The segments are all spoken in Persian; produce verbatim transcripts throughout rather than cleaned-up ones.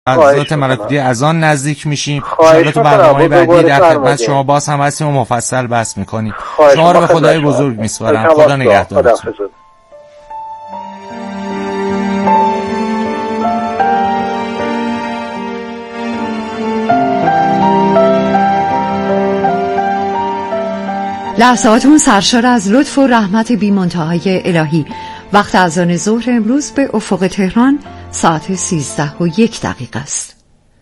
ذات ملکوتی از آن نزدیک میشیم. انشاءالله تو برنامه‌های بعدی در خدمت شما باز هم هستیم و مفصل بحث میکنیم. شما رو به خدای بزرگ میسپارم. خدا نگهدارتون. لحظاتون سرشار از لطف و رحمت بی منتهای الهی. وقت اذان ظهر امروز به افق تهران ساعت سیزده و یک دقیقه است.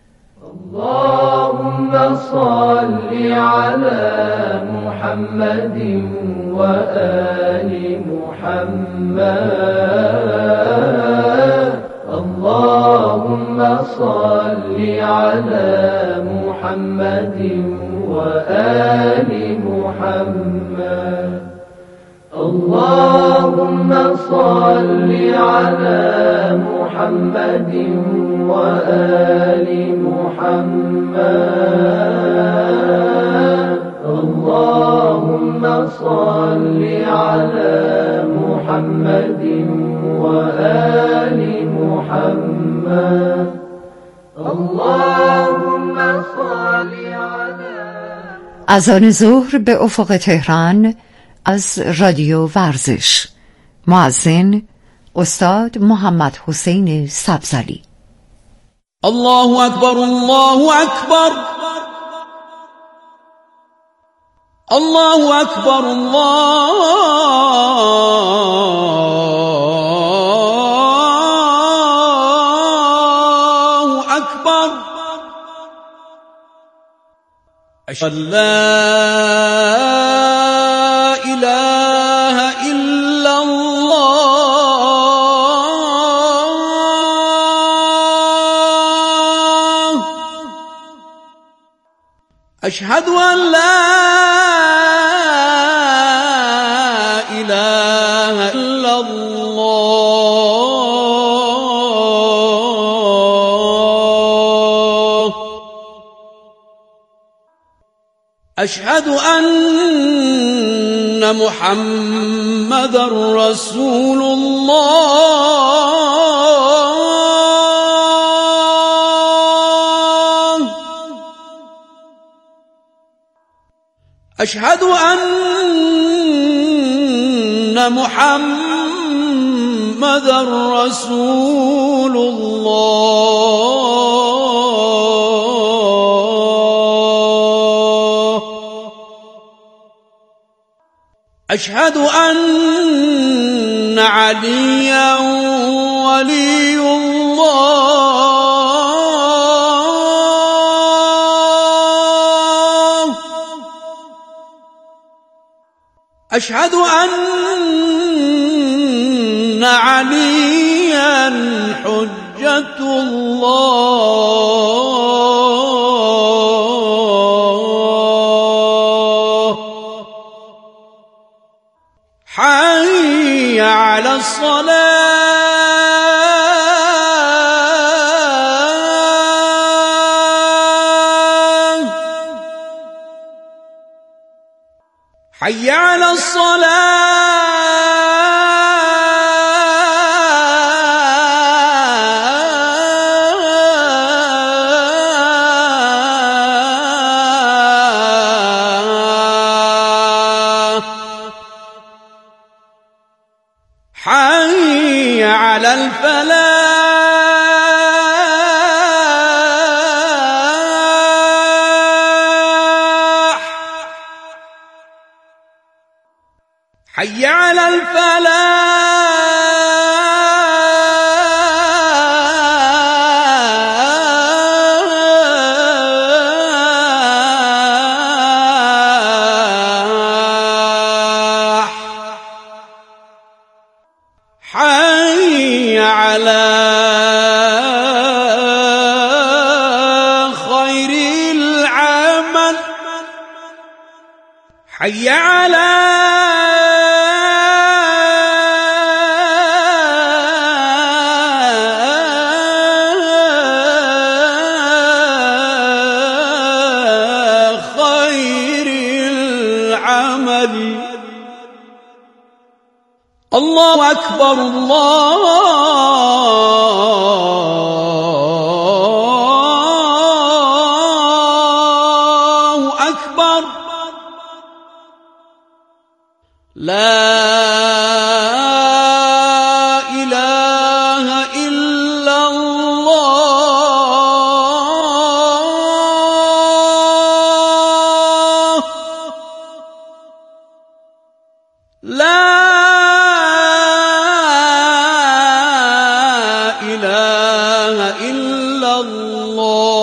اللهم صل على محمد و آل محمد. اللهم صل على محمد و آل محمد. اللهم صل على محمد و آل محمد. اللهم صل على محمد و آل محمد. اللهم صل على. اذان ظهر به افق تهران از رادیو ورزش. مؤذن استاد محمد حسین سبزعلی. الله اکبر، الله اکبر، الله اکبر، الله اکبر. اشهد ان لا أشهد أن لا إله إلا الله. أشهد أن محمد رسول الله. أشهد أن محمد رسول الله. أشهد أن عليا ولي الله. أشهد أن عليا حجة الله. حي على الصلاة. حي على الصلاة. حي على الفلاح. حي على الفلاح. حي على خير العمل. حي على الله أكبر، الله لا اله الا الله لا اله الا الله.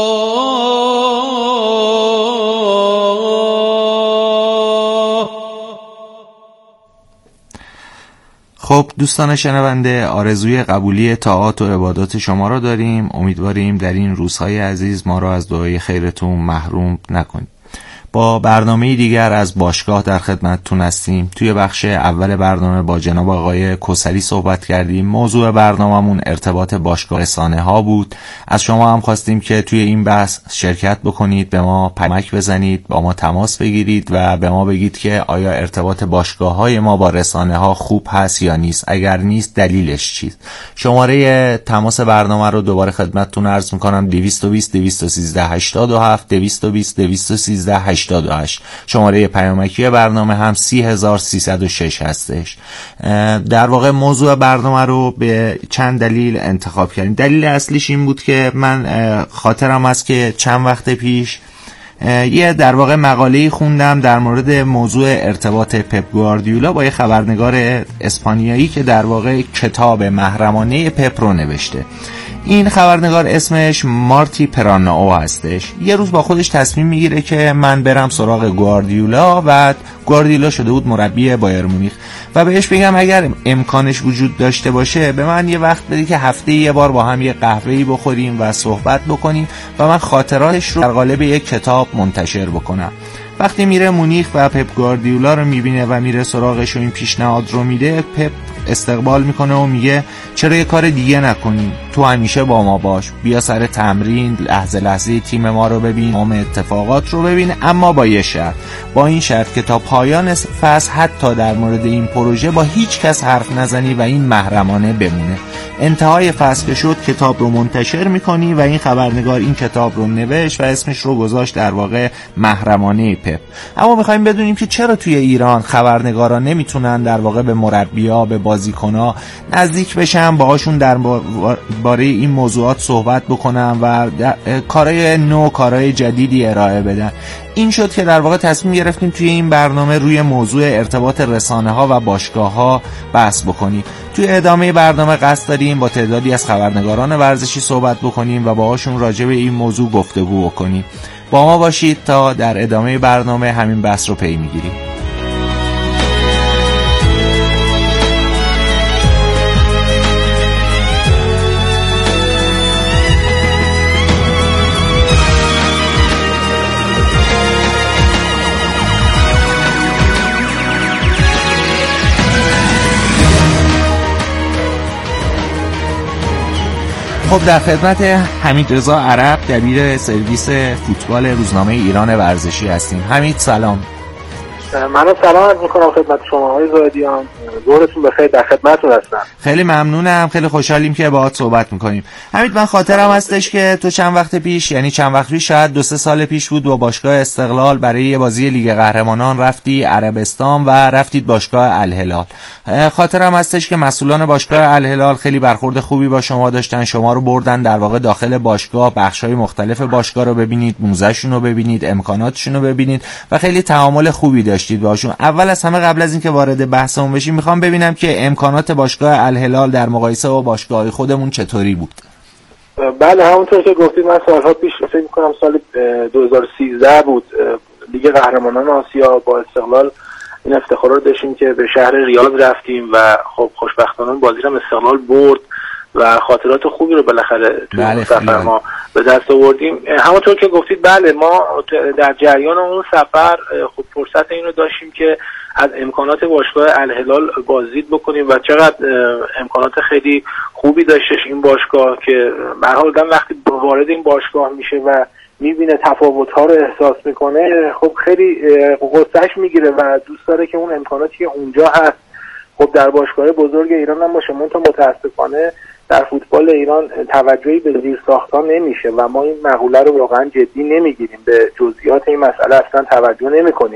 خب دوستان شنونده، آرزوی قبولی طاعات و عبادات شما را داریم. امیدواریم در این روزهای عزیز ما را از دعای خیرتون محروم نکنید. با برنامه دیگر از باشگاه در خدمتتون هستیم. توی بخش اول برنامه با جناب آقای کوثری صحبت کردیم. موضوع برنامه‌مون ارتباط باشگاه رسانه ها بود. از شما هم خواستیم که توی این بحث شرکت بکنید، به ما پیامک بزنید، با ما تماس بگیرید و به ما بگید که آیا ارتباط باشگاه های ما با رسانه ها خوب هست یا نیست. اگر نیست دلیلش چیست؟ شماره تماس برنامه رو دوباره خدمتتون عرض می‌کنم: دویست و بیست دویست و سیزده هشتاد و هفت دویست و بیست دویست و سیزده هشتاد و هشت. شماره پیامکی برنامه هم سی هزار سیصد و شش هستش. در واقع موضوع برنامه رو به چند دلیل انتخاب کردیم. دلیل اصلیش این بود که من خاطرم است که چند وقت پیش یه در واقع مقاله‌ای خوندم در مورد موضوع ارتباط پپ گواردیولا با یه خبرنگار اسپانیایی که در واقع کتاب محرمانه پپ رو نوشته. این خبرنگار اسمش مارتی پرانائو هستش. یه روز با خودش تصمیم میگیره که من برم سراغ گواردیولا و گواردیولا شده بود مربی بایر مونیخ و بهش بگم اگر امکانش وجود داشته باشه به من یه وقت بدی که هفته یه بار با هم یه قهوه‌ای بخوریم و صحبت بکنیم و من خاطراتش رو در قالب یک کتاب منتشر بکنم. وقتی میره مونیخ و پپ گواردیولا رو میبینه و میره سراغش و این پیشنهاد رو میده، پپ استقبال میکنه و میگه چرا یه کار دیگه نکنیم؟ تو همیشه با ما باش، بیا سر تمرین، لحظه لحظه تیم ما رو ببین، تمام اتفاقات رو ببین، اما با یه شرط، با این شرط که تا پایان فصل حتی در مورد این پروژه با هیچ کس حرف نزنی و این محرمانه بمونه. انتهای فصل که شد کتاب رو منتشر میکنی و این خبرنگار این کتاب رو نوشت و اسمش رو گذاشت در واقع محرمانه پپ. اما میخوایم بدونیم که چرا توی ایران خبرنگارا نمیتونن در واقع به مربی‌ها، به بازیکن‌ها نزدیک بشن، باهاشون در باره این موضوعات صحبت بکنن و کارهای نو، کارهای جدیدی ارائه بدن. این شد که در واقع تصمیم گرفتیم توی این برنامه روی موضوع ارتباط رسانه ها و باشگاه ها بحث بکنیم. توی ادامه برنامه قصد داریم با تعدادی از خبرنگاران ورزشی صحبت بکنیم و باهاشون راجع به این موضوع گفتگو بکنیم. با ما باشید تا در ادامه برنامه همین بحث رو پی میگیریم. خب در خدمت حمید رضا عرب، دبیر سرویس فوتبال روزنامه ایران ورزشی هستیم. حمید سلام. منم سلام عرض می‌کنم خدمت شما آقای زاهدیان. ظهرتون بخیر، در خدمتتون هستم. خیلی ممنونم، خیلی خوشحالیم که باهات صحبت می‌کنیم. حمید من خاطرم هستش که تو چند وقت پیش، یعنی چند وقت پیش، شاید دو سه سال پیش بود، با باشگاه استقلال برای یه بازی لیگ قهرمانان رفتی عربستان و رفتید باشگاه الهلال. خاطرم هستش که مسئولان باشگاه الهلال خیلی برخورد خوبی با شما داشتن، شما رو بردن در واقع داخل باشگاه، بخش‌های مختلف باشگاه رو ببینید، موزه‌شون رو ببینید، امکاناتشون رو ببینید و خیلی تعامل خوبی داشتید باشون. اول از همه قبل از اینکه وارد بحثمون بشیم میخوام ببینم که امکانات باشگاه الهلال در مقایسه با باشگاه خودمون چطوری بود؟ بله همونطور که گفتید من سالها پیش فکر می‌کنم سال دو هزار و سیزده بود لیگ قهرمانان آسیا با استقلال این افتخار رو داشتیم که به شهر ریاض رفتیم و خب خوشبختانه بازی رو استقلال برد و خاطرات خوبی رو بالاخره تو بله سفر ما به دست آوردیم. همونطور که گفتید بله ما در جریان اون سفر خب فرصت این رو داشتیم که از امکانات باشگاه الهلال بازدید بکنیم و چقدر امکانات خیلی خوبی داشتش این باشگاه که به هر حال وقتی وارد این باشگاه میشه و میبینه تفاوت‌ها رو احساس میکنه خب خیلی قصه‌اش میگیره و دوست داره که اون امکاناتی که اونجا هست خب در باشگاه بزرگ ایران هم باشه. منتها متاسفانه در فوتبال ایران توجهی به زیرساخت‌ها نمیشه و ما این مقوله رو واقعا جدی نمیگیریم، به جزئیات این مسئله اصلا توجه نمیکنیم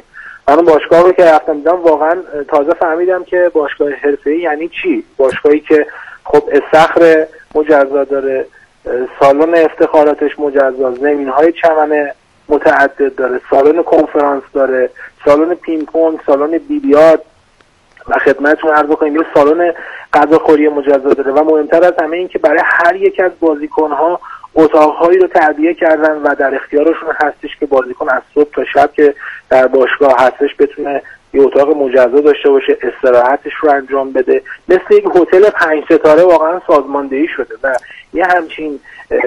من باشگاه رو که رفتم دیدم واقعا تازه فهمیدم که باشگاه حرفه‌ای یعنی چی. باشگاهی که خب استخر مجزا داره، سالن افتخاراتش مجزا، زمین‌های چمن متعدد داره، سالن کنفرانس داره، سالن پینگ پونگ، سالن بیلیارد و خدمتتون عرض کنیم یه سالن غذاخوری مجزا داره و مهمتر از همه این که برای هر یک از بازیکن‌ها اتاق‌هایی رو تعبیه کردن و در اختیارشون هستش که بازیکن از صبح تا شب که در باشگاه هستش بتونه یه اتاق مجزا داشته باشه، استراحتش رو انجام بده. مثل یک هتل پنج ستاره واقعا سازماندهی شده و یه همچین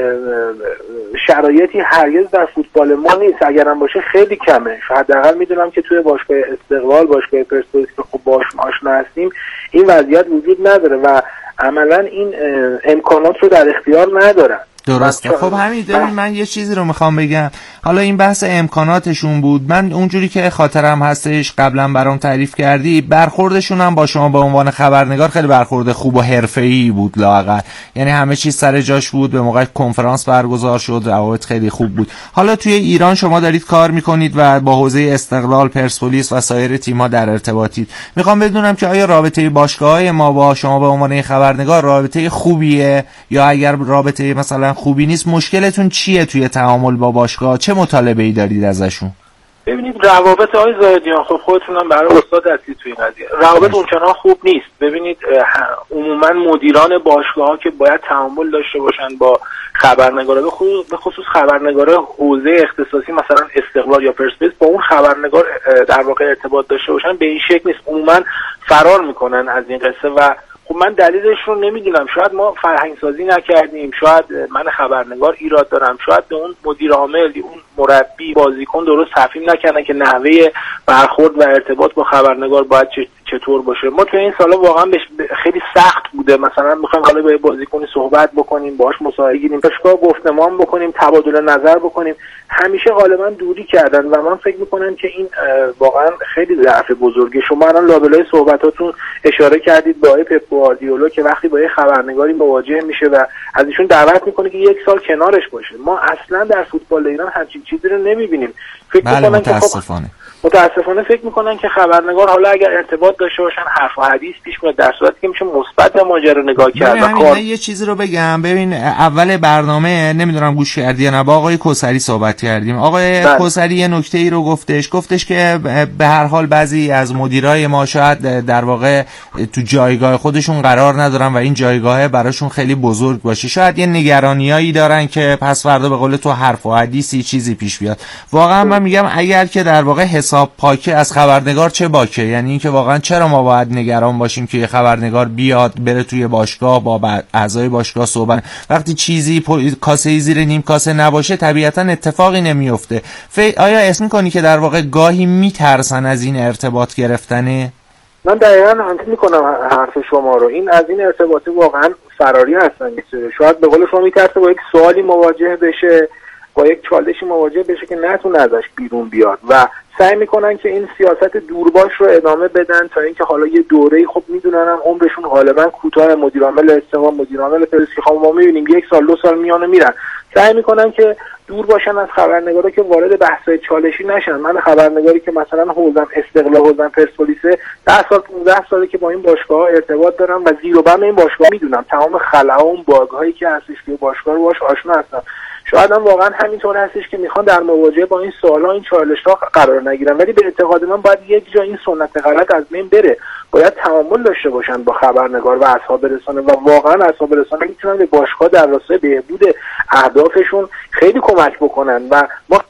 شرایطی هرگز در فوتبال ما نیست. اگرم باشه خیلی کمه. حداقل میدونم که توی باشگاه استقلال، باشگاه پرسپولیس که خب باهاش آشنا هستیم، این وضعیت وجود نداره و عملا این امکانات رو در اختیار ندارن. درسته. خب همین ببین من یه چیزی رو میخوام بگم. حالا این بحث امکاناتشون بود، من اونجوری که خاطرم هستش قبلا برام تعریف کردی، برخوردشون هم با شما به عنوان خبرنگار خیلی برخورد خوب و حرفه‌ای بود لااقل. یعنی همه چیز سر جاش بود، به موقع کنفرانس برگزار شد، روابط خیلی خوب بود. حالا توی ایران شما دارید کار میکنید و با حوزه استقلال، پرسپولیس و سایر تیم‌ها در ارتباطید. میخوام بدونم که آیا رابطه باشگاه‌های ما با شما به عنوان خبرنگار رابطه خوبیه، یا اگر رابطه مثلا خوبی نیست مشکلتون چیه توی تعامل با باشگاه؟ چه مطالبه‌ای دارید ازشون؟ ببینید روابط های زایدیان خب خودتونم برای استاد هستید توی این قضیه، روابط اونچنان خوب نیست. ببینید عموما مدیران باشگاه ها که باید تعامل داشته باشن با خبرنگارا، به خصوص خبرنگارا حوزه اختصاصی مثلا استقلال یا پرسپولیس، با اون خبرنگار در واقع ارتباط داشته باشن به این شکل نیست. عموما فرار میکنن از این قصه و خب من دلیلش رو نمیدونم. شاید ما فرهنگ سازی نکردیم، شاید من خبرنگار ایراد دارم، شاید به اون مدیر عامل، اون مربی، بازیکن درست تفهیم نکردن که نحوه برخورد و ارتباط با خبرنگار باید چطور باشه. ما تو این سالا واقعا خیلی سخت بوده، مثلا میخوایم حالا با بازیکنی صحبت بکنیم، باهاش مصاحبه گیریم، باشگاه گفتمان بکنیم، تبادل نظر بکنیم، همیشه غالبا دوری کردن و من فکر میکنم که این واقعا خیلی ضعف بزرگه. شما الان لابلای صحبتاتون اشاره کردید با پپ گواردیولا که وقتی با یه خبرنگاری مواجه میشه و از ایشون دعوت میکنه که یک سال کنارش باشه. ما اصلا در فوتبال ایران همچین چیزی رو نمیبینیم. فکر بله میکنن متاسفانه که متاسفانه فکر میکنن که خبرنگار حالا اگر ارتباط داشته باشن حرف و حدیث پیش میاد، در صورتی که میشه مثبت به ماجرا نگاه کرد. و کار... یه چیزی رو بگم. ببین اول برنامه نمیدونم گوش کردی یا نه، با آقای کوثری صحبت کردیم. آقای کوثری یه نکته‌ای رو گفتش، گفتش که به هر حال بعضی از مدیرای ما شاید در واقع تو جایگاه خودشون قرار ندارن و این جایگاه براشون خیلی بزرگ باشه، شاید یه نگرانیایی دارن که پس فردا به قول تو حرف و حدیثی چیزی پیش بیاد. واقعا من میگم اگر که در واقع حساب پاکه از خبرنگار چه باکه، یعنی اینکه واقعا چرا ما باید نگران باشیم که خبرنگار بیاد بره توی باشگاه با اعضای باشگاه صحبت، وقتی چیزی کاسه زیر نیم کاسه نباشه طبیعتا اتفاقی نمیفته. آیا اسم میکنی که در واقع گاهی میترسن از این ارتباط گرفتنه؟ من دقیقاً انت میکنم حرف شما رو. این از این ارتباطی واقعا فراری هستن. شاید به قول شما میترسه با یک سوالی مواجه بشه، با یک چالشی مواجه بشه که نتونه ازش بیرون بیاد و سعی میکنن که این سیاست دورباش رو ادامه بدن تا اینکه حالا یه دوره‌ای خب میدونن هم عمرشون غالبا کوتاه، مدیر عامل استقلال، مدیر عامل پرسپولیس خب ما میبینیم یک سال دو سال میانه میرن، سعی میکنن که دور باشن از خبرنگارا که وارد بحث‌های چالشی نشن. من خبرنگاری که مثلا حوزم استقلال، حوزم پرسپولیس، ده سال پانزده ساله که با این باشگاه ارتباط دارم و زیر و بم این باشگاه میدونم، تمام خلاها و باگ‌هایی که هستش که باشگاه رو باهاش آشنا هستم. شاید هم واقعا همینطور هستش که میخوان در مواجهه با این سوالا، این چالش‌ها قرار نگیرن، ولی به اعتقاد من باید یک جا این سنت غلط از بین بره. باید تعامل داشته باشن با خبرنگار و اصحاب رسانه و واقعا اصحاب رسانه میتونن به باشگاه در راستای بهبود اهدافشون خیلی کمک بکنن و ما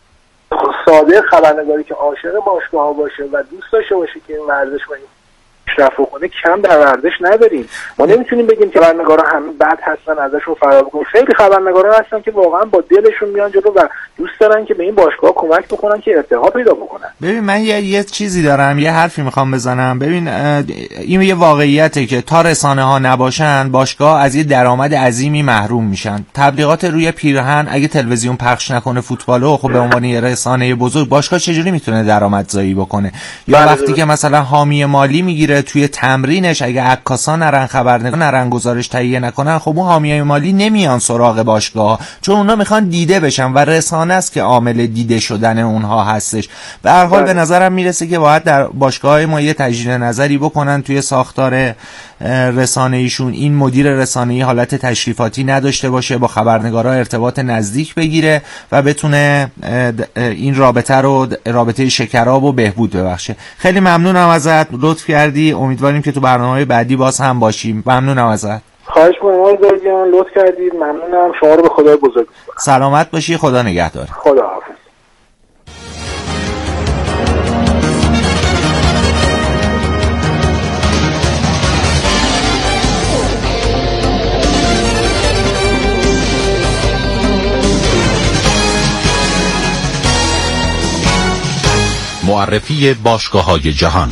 ساده خبرنگاری که عاشق باشگاه باشه و دوست داشته باشه که این ورزش و این پیشرفت کنه کم در ورزش نداریم. ما نمیتونیم بگیم که خبرنگارا همه بد هستن ازشون فرار بکنیم. خیلی خبرنگارا هستن که واقعا با دلشون میان جلو و دوست دارن که به این باشگاه کمک بکنن که ارتقا پیدا بکنن. ببین من یه یه چیزی دارم، یه حرفی میخوام بزنم. ببین این یه واقعیته که تا رسانه ها نباشن باشگاه از یه درآمد عظیمی محروم میشن. تبلیغات روی پیرهن اگه تلویزیون پخش نکنه فوتبالو، خب به عنوان یه رسانه بزرگ باشگاه چجوری میتونه درآمدزایی بکنه؟ یا وقتی که مثلا حامی مالی میگیره بره توی تمرینش، اگه عکاسا نرن، خبرنگار نرن، گزارش تهیه نکنن، خب اون حامیای مالی نمیان سراغ باشگاه، چون اونا میخوان دیده بشن و رسانه است که عامل دیده شدن اونها هستش. به هر حال به نظرم میرسه که باید در باشگاه‌های ما یه تجدید نظری بکنن توی ساختار رسانه‌ایشون. این مدیر رسانه‌ای حالت تشریفاتی نداشته باشه، با خبرنگارا ارتباط نزدیک بگیره و بتونه این رابطه رو، رابطه شکراب و بهبود ببخشه. خیلی ممنونم ازت، لطف کردی. امیدواریم که تو برنامه‌های بعدی باز هم باشیم. ممنونم ازت. خواهش می‌کنم آقای جان، لطف کردید. ممنونم. شما رو به خدای بزرگ می‌سپارم. سلامت باشی. خدا نگهدار. خدا حافظ. معرفی باشگاه‌های جهان.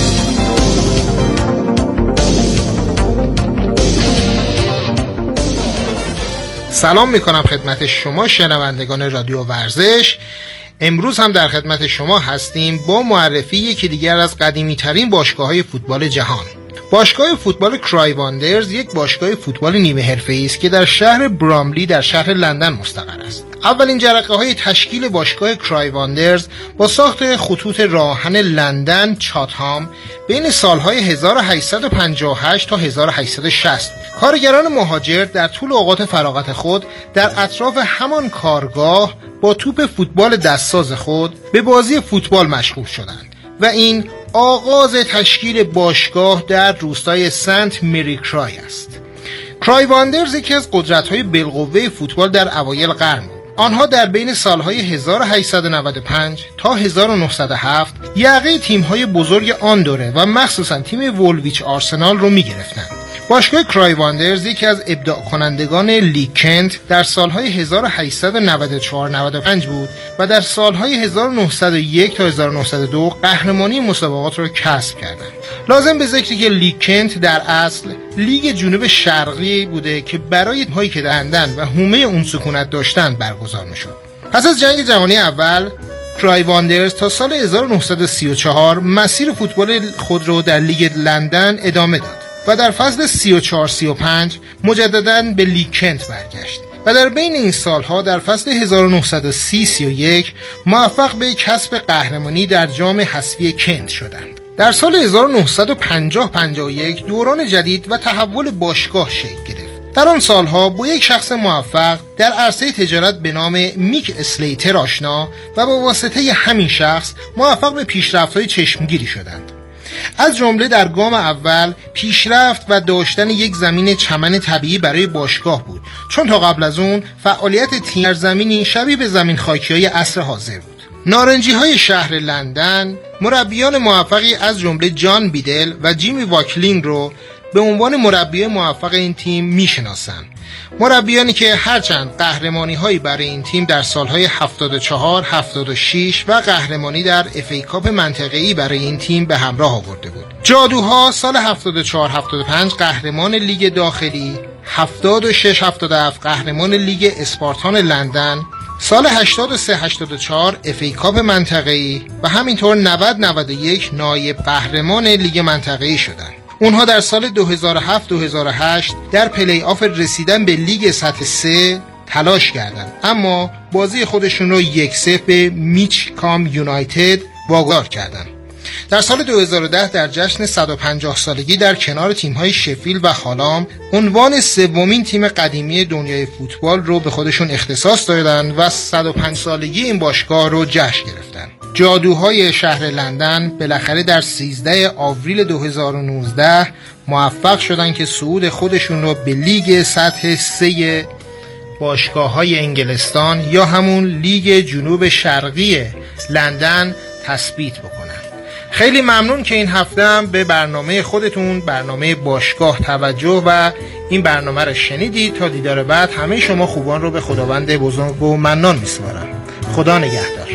سلام میکنم خدمت شما شنوندگان رادیو ورزش. امروز هم در خدمت شما هستیم با معرفی یکی دیگر از قدیمی ترین باشگاه‌های فوتبال جهان. باشگاه فوتبال کرای واندرز یک باشگاه فوتبال نیمه حرفه‌ای است که در شهر براملی در شهر لندن مستقر است. اولین جرقه‌های تشکیل باشگاه کرای واندرز با ساخت خطوط راهن لندن چاتهام بین سالهای هزار و هشتصد و پنجاه و هشت تا هزار و هشتصد و شصت بود. کارگران مهاجر در طول اوقات فراغت خود در اطراف همان کارگاه با توپ فوتبال دستساز خود به بازی فوتبال مشغول شدند و این آغاز تشکیل باشگاه در روستای سنت مری کرای است. کرای واندرز یکی از قدرت‌های بالقوه فوتبال در اوایل قرن بود. آنها در بین سالهای هزار و هشتصد و نود و پنج تا هزار و نهصد و هفت یقه تیم‌های بزرگ آن دوره و مخصوصاً تیم وولویچ آرسنال رو می‌گرفتند. باشگاه کرای واندرز یکی از ابداع کنندگان لیگ کنت در سالهای هزار و هشتصد و نود و چهار نود و پنج بود و در سالهای هزار و نهصد و یک تا هزار و نهصد و دو قهرمانی مسابقات را کسب کردند. لازم به ذکری که لیگ کنت در اصل لیگ جنوب شرقی بوده که برای تیم‌هایی که در لندن و حومه اون سکونت داشتند برگزار می‌شد. پس از جنگ جهانی اول کرای واندرز تا سال هزار و نهصد و سی و چهار مسیر فوتبال خود را در لیگ لندن ادامه داد و در فصل سی و چهار سی و پنج مجدداً به لیگ کنت برگشت و در بین این سالها در فصل هزار و نهصد و سی سی و یک موفق به کسب قهرمانی در جام حذفی کنت شدند. در سال هزار و نهصد و پنجاه پنجاه و یک دوران جدید و تحول باشگاه شکل گرفت. در آن سالها با یک شخص موفق در عرصه تجارت به نام میک اسلیتر آشنا و با واسطه همین شخص موفق به پیشرفت‌های چشمگیری شدند. از جمله در گام اول پیشرفت و داشتن یک زمین چمن طبیعی برای باشگاه بود، چون تا قبل از اون فعالیت تیم در زمینی شبیه به زمین خاکی‌های عصر حاضر بود. نارنجی‌های شهر لندن مربیان موفقی از جمله جان بیدل و جیمی واکلینگ رو به عنوان مربی موفق این تیم میشناسند. مربیانی که هرچند قهرمانی‌هایی برای این تیم در سالهای هفتاد و چهار هفتاد و شش و قهرمانی در اف ای کاپ منطقه‌ای برای این تیم به همراه آورده بود. جادوها سال هفتاد و چهار هفتاد و پنج قهرمان لیگ داخلی، هفتاد و شش هفتاد و هفت قهرمان لیگ اسپارتان لندن، سال هشتاد و سه هشتاد و چهار اف ای کاپ منطقه‌ای و همینطور نود نود و یک نایب قهرمان لیگ منطقه‌ای شدند. اونها در سال دو هزار و هفت دو هزار و هشت در پلی آف رسیدن به لیگ سطح سه تلاش کردند، اما بازی خودشون رو یک صفر به میچ کام یونایتد واگذار کردند. در سال دو هزار و ده در جشن صد و پنجاه سالگی در کنار تیم‌های شفیلد و هالام عنوان سومین تیم قدیمی دنیای فوتبال رو به خودشون اختصاص دادند و صد و پنج سالگی این باشگاه رو جشن گرفتند. جادوهای شهر لندن بالاخره در سیزده آوریل دو هزار و نوزده موفق شدند که صعود خودشون رو به لیگ سطح سه باشگاه‌های انگلستان یا همون لیگ جنوب شرقی لندن تثبیت بکنن. خیلی ممنون که این هفته هم به برنامه خودتون، برنامه باشگاه توجه و این برنامه رو شنیدید. تا دیدار بعد همه شما خوبان رو به خداوند بزرگ و منان میسپارم. خدا نگهدار.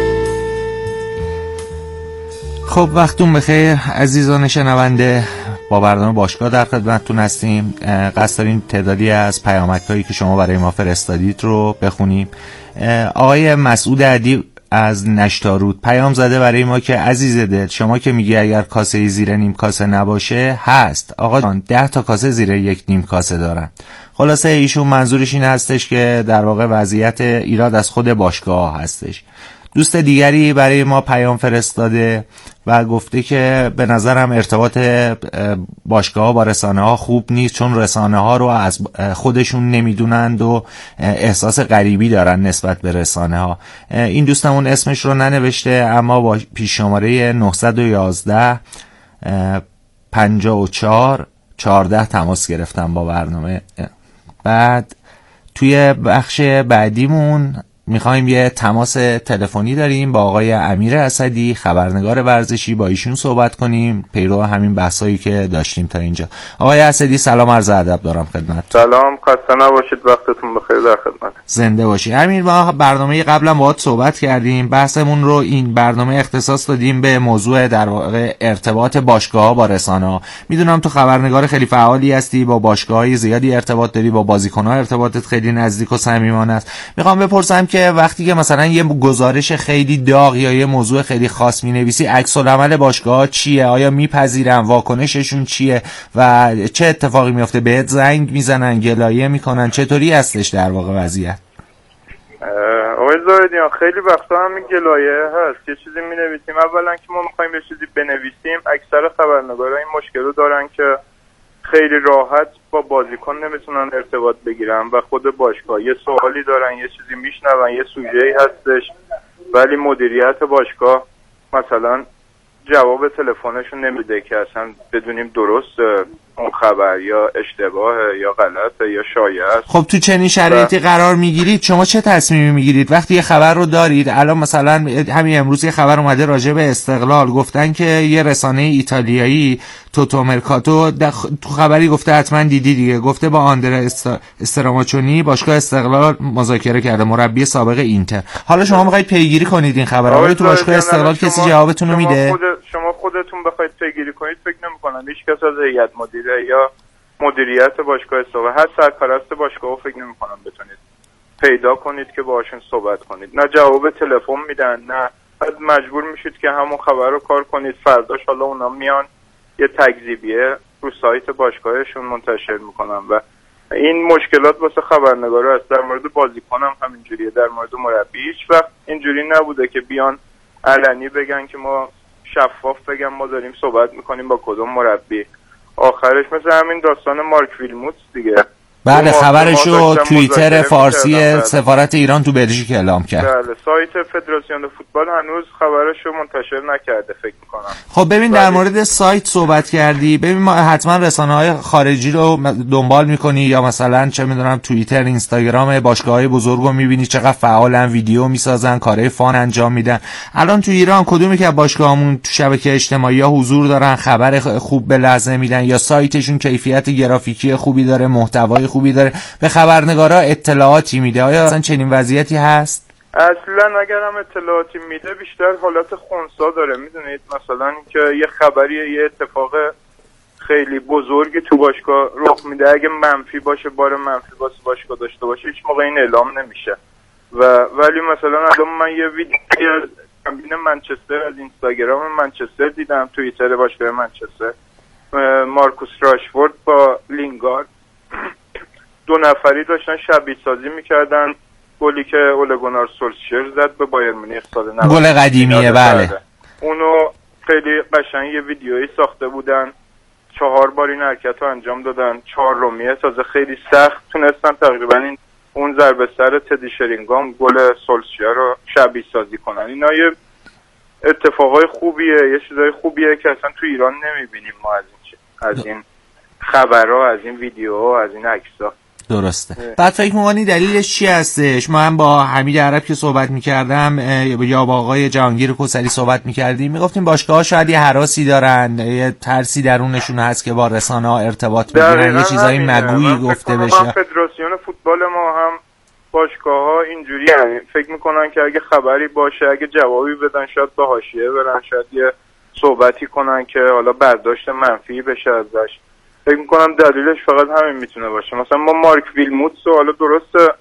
خب وقتون بخیر عزیزان شنونده. با برنامه باشگاه در خدمتتون هستیم. قصد داریم تعدادی از پیامک‌هایی که شما برای ما فرستادید رو بخونیم. آقای مسعود عدی از نشتارود پیام زده برای ما که عزیز دل، شما که میگی اگر کاسه زیر نیم کاسه نباشه هست. آقا جان ده تا کاسه زیر یک نیم کاسه دارن. خلاصه ایشون منظورش این هستش که در واقع وضعیت ایراد از خود باشگاه هستش. دوست دیگری برای ما پیام فرستاده و گفته که به نظرم ارتباط باشگاه ها با رسانه ها خوب نیست، چون رسانه ها رو از خودشون نمیدونند و احساس غریبی دارن نسبت به رسانه ها. این دوستمون اسمش رو ننوشته، اما با پیش شماره نه یک یک پنجاه و چهار چهارده تماس گرفتم با برنامه. بعد توی بخش بعدیمون میخوایم یه تماس تلفنی داریم با آقای امیر اسدی، خبرنگار ورزشی، با ایشون صحبت کنیم پیرو همین بحثایی که داشتیم تا اینجا. آقای اسدی سلام، عرض ادب دارم خدمت. سلام، خسته نباشید، وقتتون بخیر، در خدمت. زنده باشی. امیر، ما برنامه قبلا باهات صحبت کردیم، بحثمون رو این برنامه اختصاص دادیم به موضوع در واقع ارتباط باشگاه‌ها با رسانه‌ها. میدونم تو خبرنگار خیلی فعالی هستی، با باشگاه‌های زیادی ارتباط داری، با بازیکن‌ها ارتباطت خیلی نزدیک و صمیمانه است. میخوام بپرسم که وقتی که مثلا یه گزارش خیلی داغ یا یه موضوع خیلی خاص می‌نویسی، عکس العمل باشگاه‌ها چیه؟ آیا میپذیرن؟ واکنششون چیه؟ و چه اتفاقی میفته؟ بهت زنگ میزنن، گلایه میکنن؟ چطوری هستش در واقع وضعیت؟ آقای زاهدیان، خیلی وقتا همین گلایه هست. یه چیزی می‌نویسیم، اولا که ما می‌خوایم یه چیزی بنویسیم، اکثر خبرنگارا این مشکل رو دارن که خیلی راحت با بازیکن نمیتونن ارتباط بگیرن و خود باشگاه یه سوالی دارن، یه چیزی میشنون، یه سوژه‌ای هستش، ولی مدیریت باشگاه مثلا جواب تلفنشون نمیده که اصلا بدونیم درست اون خبر یا اشتباهه یا غلطه یا شایعه است. خب تو چنین شرایطی قرار میگیرید، شما چه تصمیمی میگیرید وقتی یه خبر رو دارید؟ الان مثلا همین امروز یه خبر اومده راجع به استقلال، گفتن که یه رسانه ایتالیایی توتو مرکاتو تو خبری گفته، حتما دیدی دیگه، گفته با آندره استراماچونی باشگاه استقلال مذاکره کرده، مربی سابق اینتر. حالا شما میخواید پیگیری کنید این خبرها، تو باشگاه استقلال کسی جوابتون رو میده؟ خود شما خودتون بخواید پیگیری کنید، فکر نمی‌کنم هیچ کس از هیئت مدیره یا مدیریت باشگاه استقلال، هر سرپرست باشگاه فکر نمی‌کنم بتونید پیدا کنید که باهاشون صحبت کنید. نه جواب تلفن میدن، نه بعد مجبور میشید که همون خبر رو کار کنید، فرداش حالا اونا میان یه تکذیبیه رو سایت باشگاهشون منتشر میکنن و این مشکلات واسه خبرنگارا هست. در مورد بازیکن هم همینجوریه، در مورد مربی هیچ وقت اینجوری نبوده که بیان علنی بگن که ما شفاف بگن ما داریم صحبت میکنیم با کدوم مربی. آخرش مثل همین داستان مارک ویلموتس دیگه. بله، خبرشو توییتر فارسی سفارت ایران تو بلژیک اعلام کرد. بله، سایت فدراسیون فوتبال هنوز خبرشو منتشر نکرده فکر میکنم. خب ببین، در مورد سایت صحبت کردی، ببین ما حتما رسانه‌های خارجی رو دنبال میکنی یا مثلا چه میدونم توییتر، اینستاگرام باشگاه‌های بزرگو میبینی چقدر فعالن، ویدیو میسازن، کارهای فان انجام میدن. الان تو ایران کدومی که باشگاهمون تو شبکه اجتماعی ها حضور دارن، خبر خوب به لحظه میدن، یا سایتشون کیفیت گرافیکی خوبی داره، محتوای خوبی داره، به خبرنگارا اطلاعاتی میده؟ آیا اصلا چنین وضعیتی هست؟ اصلا اگر هم اطلاعاتی میده بیشتر حالت خنثی داره. میدونید مثلا که یه خبری، یه اتفاق خیلی بزرگی تو باشگاه رخ میده، اگه منفی باشه، بار منفی واسه باشگاه داشته باشه، هیچ موقع این اعلام نمیشه. و ولی مثلا الان من یه ویدیو از تمرین منچستر از اینستاگرام منچستر دیدم، توییتر باشگاه منچستر، مارکوس راشفورد با لینگارد دو نفری داشتن شبیه سازی میکردن گلی که اوله گونار سولشر زد به بایر مونیخ سال نود. گل قدیمیه، بله. اونو خیلی قشنگ یه ویدیویی ساخته بودن، چهار بار این حرکت رو انجام دادن، چهار رومیه تازه خیلی سخت تونستن تقریبا این اون ضربه سر تدی شرینگام گل سولشر رو شبیه سازی کنن. اینا یه اتفاقای خوبیه، یه چیزای خوبیه که اصلا تو ایران نمیبینیم ما از این از این خبرها، از این ویدیوها، از این عکس‌ها. درسته. بعد فکر می‌کنی دلیلش چی هستش؟ ما هم با حمید عرب که صحبت می‌کردم یا با آقای جهانگیر کوثری صحبت می‌کردیم، میگفتیم باشگاه‌ها شاید یه هراسی دارن، یه ترسی درونشون هست که با رسانه‌ها ارتباط بگیرن، یه چیزایی مگویی گفته بشه. فدراسیون فوتبال ما هم باشگاه‌ها اینجوری هستن، فکر می‌کنن که اگه خبری باشه، اگه جوابی بدن، شاید به حاشیه برن، شاید یه صحبتی کنن که حالا برداشت منفی بشه ازش. فکر میکنم دلیلش فقط همین میتونه باشه. مثلا ما مارک ویلموتس رو حالا درسته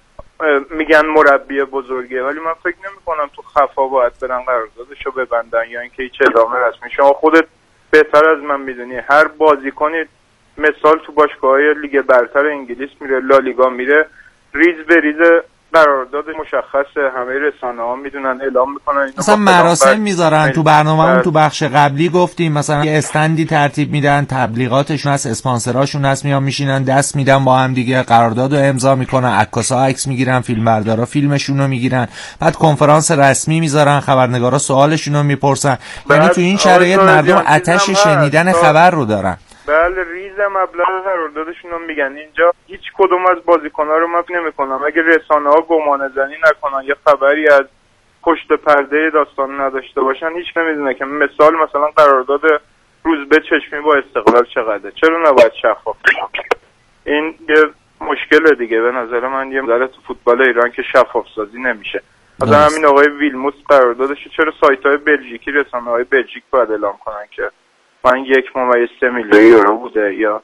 میگن مربی بزرگه، ولی من فکر نمیکنم تو خفا باید برن قراردادشو ببندن یا اینکه هیچ اعلام رسمی. شما خودت بهتر از من میدونی هر بازیکنی مثال تو باشگاه‌های لیگ برتر انگلیس میره، لالیگا میره، ریز به ریز قرارداد مشخصه، همه رسانه‌ها میدونن، اعلام میکنن. مثلا مراسم میذارن. تو برنامه‌مون تو بخش قبلی گفتیم مثلا یه استندی ترتیب میدن، تبلیغاتشون هست، اسپانسراشون هست، میان میشینن دست میدن با هم دیگه، قراردادو امضا میکنن، عکاسا عکس میگیرن، فیلمبردارا فیلمشون رو میگیرن، بعد کنفرانس رسمی میذارن، خبرنگارا سوالشون رو میپرسن. یعنی تو این شرایط مردم آتش شنیدن خبر رو دارن. بله، ریز مبلغ قراردادشون رو میگن. اینجا هیچ کدوم از بازیکن‌ها رو من نمی‌کنم اگه رسانه‌ها گمانه زنی نکنن یا خبری از پشت پرده داستان نداشته باشن، هیچ نمیدونه که مثال مثلا قرارداد روزبه چشمی با استقلال چقدره. چرا نباید شفاف کنن؟ این یه مشکل دیگه به نظر من، یه مدل تو فوتبال ایران که شفاف سازی نمیشه. مثلا همین آقای ویلموتس قراردادش چرا سایت‌های بلژیکی، رسانه‌های بلژیک باید اعلام کنن که من یک ممیز سه میلیون یورو بوده؟ یا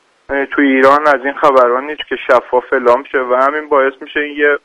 تو ایران از این خبران نیست که شفاف اعلام شه و همین باعث میشه این یه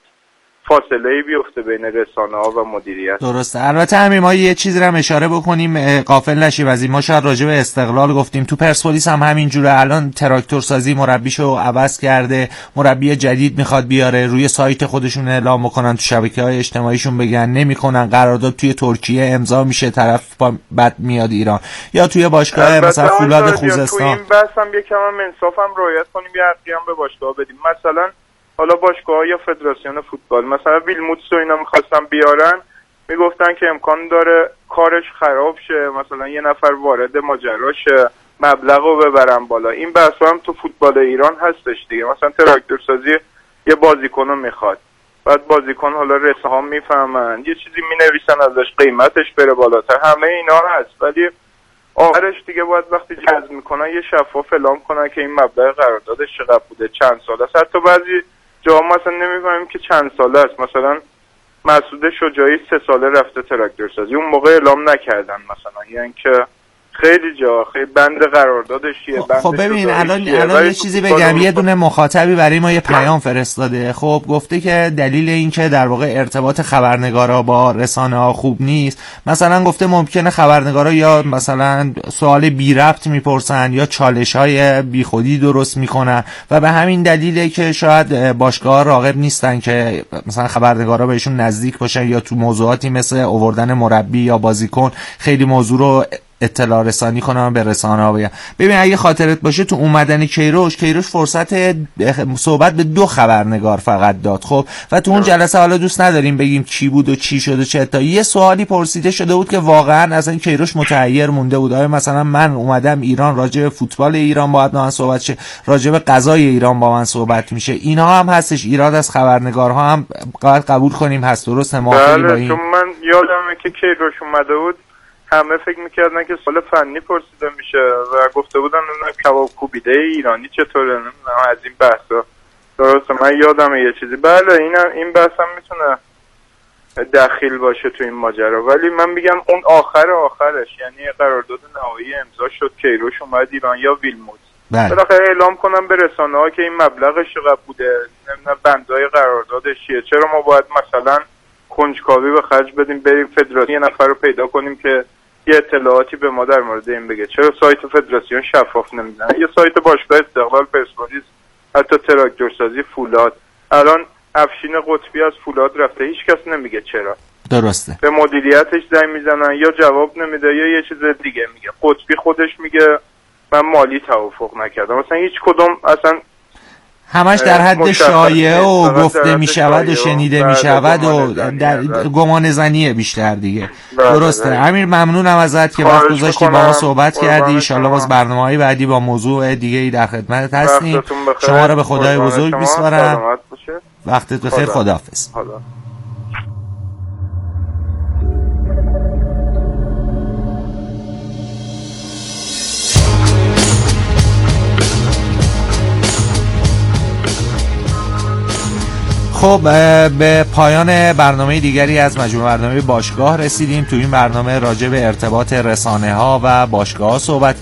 فاصله بیفته بین رسانه‌ها و مدیریت. درسته. البته همین ما یه چیزی رو هم اشاره بکنیم غافل نشیم از این. ما شاید راجع به استقلال گفتیم، تو پرسپولیس هم همین جوره. الان تراکتور سازی مربیشو عوض کرده، مربی جدید میخواد بیاره، روی سایت خودشون اعلام بکنن، تو شبکه‌های اجتماعیشون بگن، نمیکنن. قرارداد توی ترکیه امضا میشه، طرف بعد میاد ایران. یا توی باشگاه مثلا فولاد خوزستان. تو این بحث هم یکم هم انصافم رعایت کنیم، یه حقی هم به باشگاه بدیم. مثلا حالا باشگاه یا فدراسیون فوتبال مثلا ویلموتس و اینا میخواستن بیارن، میگفتن که امکان داره کارش خراب شه، مثلا یه نفر وارد ماجرا شه، مبلغو ببرن بالا. این بحث هم تو فوتبال ایران هستش دیگه. مثلا تراکتورسازی یه بازیکنو میخواد، بعد بازیکن حالا رسانه‌ها میفهمن، یه چیزی مینویسن ازش، قیمتش بره بالاتر، همه اینا هست. ولی آخرش دیگه باید وقتی جذب میکنن یه شفاف اعلام کنن که این مبلغ قراردادش چقدر بوده، چند ساله است. حتی بعضی جا ما اصلا نمیفهمیم که چند ساله است. مثلا مسعود شجاعی سه ساله رفته تراکتورسازی، اون موقع اعلام نکردن مثلا. یعنی که خیلی جا خیلی بند قراردادش چیه. خب ببین الان الان یه چیزی بگم، یه دونه مخاطبی برای ما یه پیام فرستاده. خب گفته که دلیل این که در واقع ارتباط خبرنگارا با رسانه‌ها خوب نیست، مثلا گفته ممکنه خبرنگارا یا مثلا سوال بی ربط میپرسن یا چالش‌های بیخودی درست میکنن و به همین دلیله که شاید باشگاه‌ها راغب نیستن که مثلا خبرنگارا بهشون نزدیک باشن یا تو موضوعاتی مثل آوردن مربی یا بازیکن خیلی موضوع رو اطلاع رسانی کنم به رسانه ها بگم. ببین اگه خاطرت باشه تو اومدن کیروش کیروش فرصت صحبت به دو خبرنگار فقط داد. خب و تو اون جلسه حالا دوست نداریم بگیم چی بود و چی شد و چه تا یه سوالی پرسیده شده بود که واقعا اصلا کیروش متحیر مونده بود. آیا مثلا من اومدم ایران راجع به فوتبال ایران باید با من صحبت شه، راجع به قضای ایران با من صحبت میشه؟ اینها هم هستش، ایراد از خبرنگارها هم باید قبول کنیم هست. درسته ما خیلی با این. چون من یادمه که کیروش اومده بود همه فکر میکردن که سوال فنی پرسیده میشه و گفته بودن نمیدونم کباب کوبیده ایرانی چطوره، نمیدونم از این بحثا. درسته من یادمه یه چیزی. بله این هم این بحث هم میتونه دخیل باشه تو این ماجرا، ولی من میگم اون آخر آخرش یعنی قرارداد نهایی امضا شد، کیروش اومد ایران یا ویلموتس، بالاخره اعلام کنم به رسانه ها که این مبلغش چقدر بوده، نمیدونم بندای قراردادش چیه. چرا ما باید مثلا کنجکاوی به خرج بدیم بریم فدراسیون یه نفر رو پیدا کنیم که یه اطلاعاتی به ما در مورد این بگه؟ چرا سایت فدراسیون شفاف نمیزنه؟ یه سایت باشگاه استقلال، پرسپولیس، حتی تراکتورسازی، فولاد، الان افشین قطبی از فولاد رفته، هیچ کس نمیگه چرا. درسته. به مدیریتش زنگ میزنن یا جواب نمیده یا یه چیز دیگه میگه. قطبی خودش میگه من مالی توافق نکردم. مثلا هیچ کدوم اصلا همش در حد شایعه و گفته می شود و شنیده می شود و در گمان زنیه بیشتر دیگه. درسته. امیر ممنونم ازت که وقت گذاشتی با ما صحبت کردی. ان شاءالله باز برنامه‌های بعدی با موضوع دیگه ای در خدمتت هستیم. شما رو به خدای بزرگ میسپارم. وقتت بخیر. خداحافظ. خب به پایان برنامه دیگری از مجموعه برنامه باشگاه رسیدیم. تو این برنامه راجع به ارتباط رسانه ها و باشگاه ها صحبت